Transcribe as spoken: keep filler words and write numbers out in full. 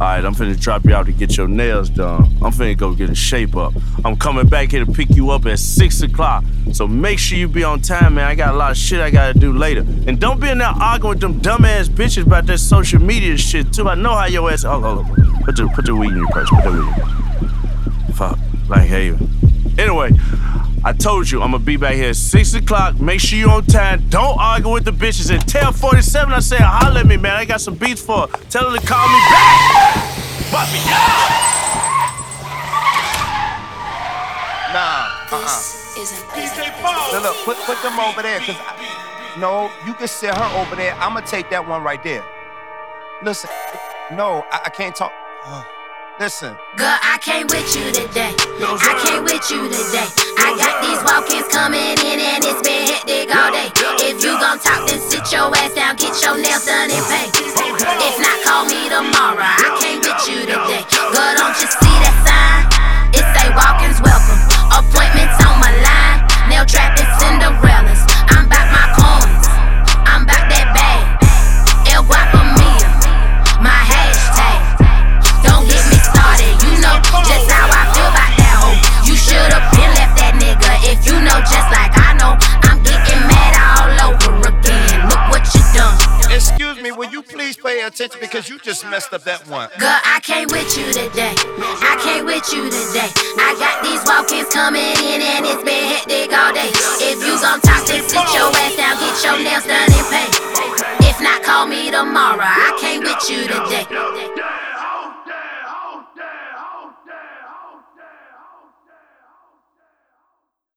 Alright, I'm finna drop you out to get your nails done. I'm finna go get a shape up. I'm coming back here to pick you up at six o'clock. So make sure you be on time, man. I got a lot of shit I gotta do later. And don't be in there arguing with them dumbass bitches about that social media shit, too. I know how your ass... Hold on, hold on. Put the, put the weed in your purse. Put the weed. Fuck. Like, hey. Anyway, I told you I'm gonna be back here at six o'clock. Make sure you on time. Don't argue with the bitches. And tell forty-seven I said, holler at me, man. I got some beats for her. Tell her to call me back. Fuck me up. Nah, uh-uh. D J Paul. So look, put, put them over there, cause I, no, you can sit her over there. I'ma take that one right there. Listen, no, I, I can't talk. Uh, listen. Girl, I can't with you today. I can't with you today. I got these walk-ins coming in and it's been hectic all day. If you gon' talk, then sit your ass down, get your nails done and pay. If not, call me tomorrow. I can't with you today. Girl, don't you see that sign? It say walk-ins welcome. Appointments on my line. Nail trapping Cinderellas. I'm back my coins. I'm back that bag. El Guapamia. My hashtag. Don't get me started. You know just how I feel about that hoe. You should've been left that nigga if you know just like I know. I'm getting mad all over again. Look what you done. Excuse me, will you please pay attention because you just messed up that one. Girl, I can't with you today. I can't with you today. I got these walk-ins coming in and it's been hectic all day. If you gon' talk, then sit your ass down, get your nails done and pay. If not, call me tomorrow. I can't with you today.